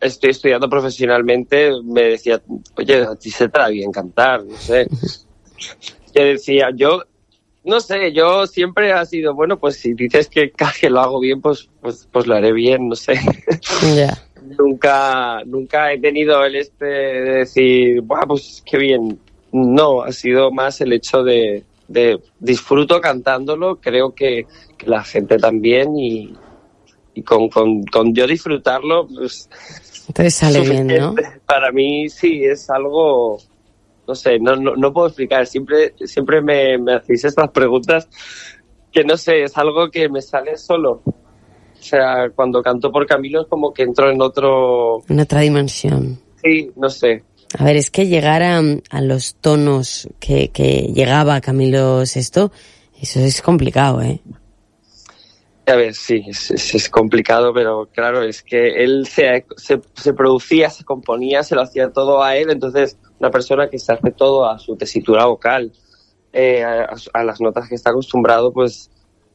estoy estudiando profesionalmente, me decía, oye, a ti se te da bien cantar, no sé. Yo decía, no sé, yo siempre ha sido, bueno, pues si dices que lo hago bien, pues lo haré bien, no sé. Ya. Nunca he tenido el de decir, buah, pues qué bien. No, ha sido más el hecho de disfruto cantándolo, creo que la gente también y con yo disfrutarlo, pues... Entonces sale bien, ¿no? Para mí sí, es algo... No sé, no puedo explicar. Siempre me hacéis estas preguntas que no sé, es algo que me sale solo. O sea, cuando canto por Camilo es como que entro en otra dimensión. Sí, no sé. A ver, es que llegar a los tonos que llegaba Camilo VI, eso es complicado, ¿eh? A ver, sí, es complicado, pero claro, es que él se producía, se componía, se lo hacía todo a él, entonces una persona que se hace todo a su tesitura vocal, a las notas que está acostumbrado, pues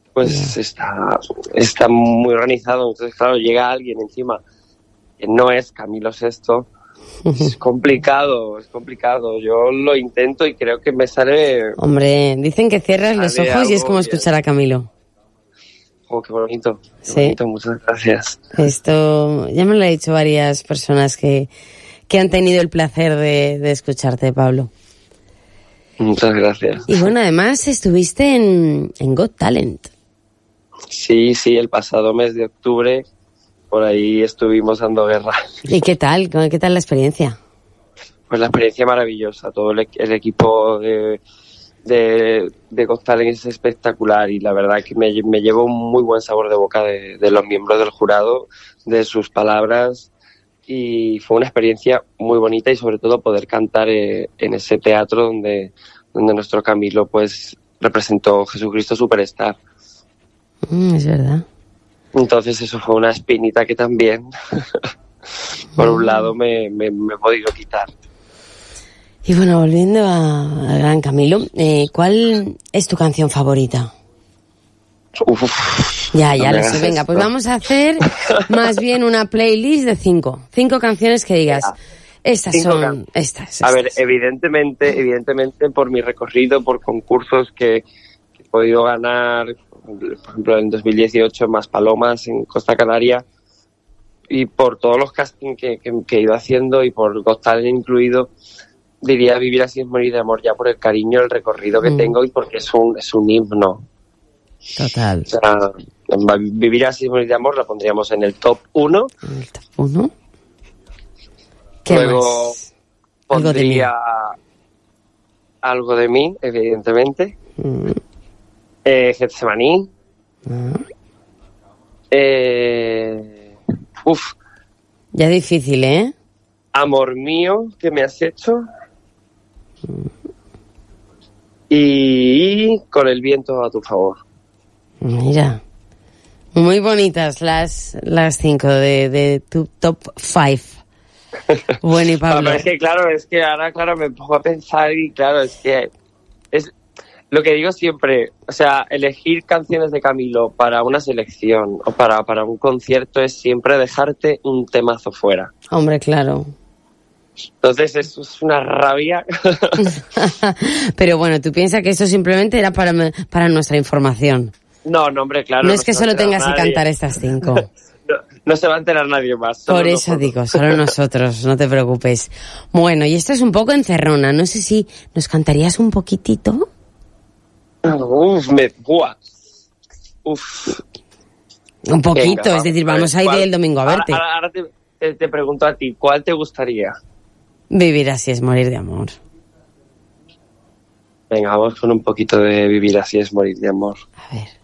está muy organizado. Entonces, claro, llega alguien encima que no es Camilo VI, es complicado. Yo lo intento y creo que me sale... Hombre, dicen que cierras los ojos y es como escuchar a Camilo. Oh, qué bonito, sí. Bonito, muchas gracias. Esto ya me lo han dicho varias personas que han tenido el placer de escucharte, Pablo. Muchas gracias. Y bueno, además estuviste en Got Talent. Sí, el pasado mes de octubre, por ahí estuvimos dando guerra. ¿Y qué tal? ¿Qué tal la experiencia? Pues la experiencia maravillosa, todo el equipo de Got Talent es espectacular y la verdad que me llevo un muy buen sabor de boca de los miembros del jurado, de sus palabras, y fue una experiencia muy bonita y sobre todo poder cantar en ese teatro donde nuestro Camilo pues representó Jesucristo Superstar. Es verdad. Entonces eso fue una espinita que también por un lado me he podido quitar. Y bueno, volviendo al gran Camilo, ¿cuál es tu canción favorita? Ya lo sé. Venga, pues vamos a hacer más bien una playlist de 5 canciones que digas, estas son estas. A ver, evidentemente por mi recorrido, por concursos que he podido ganar, por ejemplo en 2018 Más Palomas en Costa Canaria, y por todos los castings que he ido haciendo y por Got Talent incluido, diría Vivir así es morir de amor, ya por el cariño, el recorrido que tengo y porque es un himno. Total. O sea, Vivir así es morir de amor la pondríamos en el top 1. ¿En el top 1? ¿Qué Luego más? pondría Algo de mí, evidentemente. Getsemaní. Ya difícil, ¿eh? Amor mío, que me has hecho. Y Con el viento a tu favor. Mira, muy bonitas las 5 de tu top 5. Bueno, y Pablo. Pero es que ahora me pongo a pensar y claro, es que es lo que digo siempre, o sea, elegir canciones de Camilo para una selección o para un concierto es siempre dejarte un temazo fuera. Hombre, claro. Entonces eso es una rabia. Pero bueno, tú piensas que eso simplemente era para nuestra información. No, hombre, claro. No es que solo tengas que cantar estas 5. No se va a enterar nadie más. Por eso digo, solo nosotros, no te preocupes. Bueno, y esto es un poco encerrona. No sé si nos cantarías un poquitito. Un poquito, venga, es decir, vamos a ir el domingo a verte. Ahora te pregunto a ti, ¿cuál te gustaría? Vivir así es morir de amor. Venga, vamos con un poquito de Vivir así es morir de amor. A ver.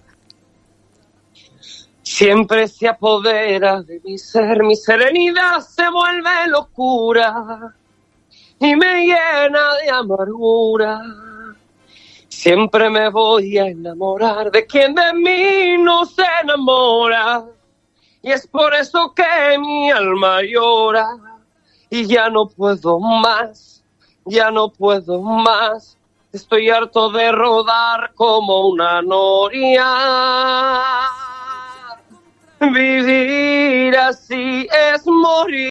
Siempre se apodera de mi ser, mi serenidad se vuelve locura y me llena de amargura. Siempre me voy a enamorar de quien de mí no se enamora. Y es por eso que mi alma llora. Y ya no puedo más, Estoy harto de rodar como una noria. Vivir así es morir.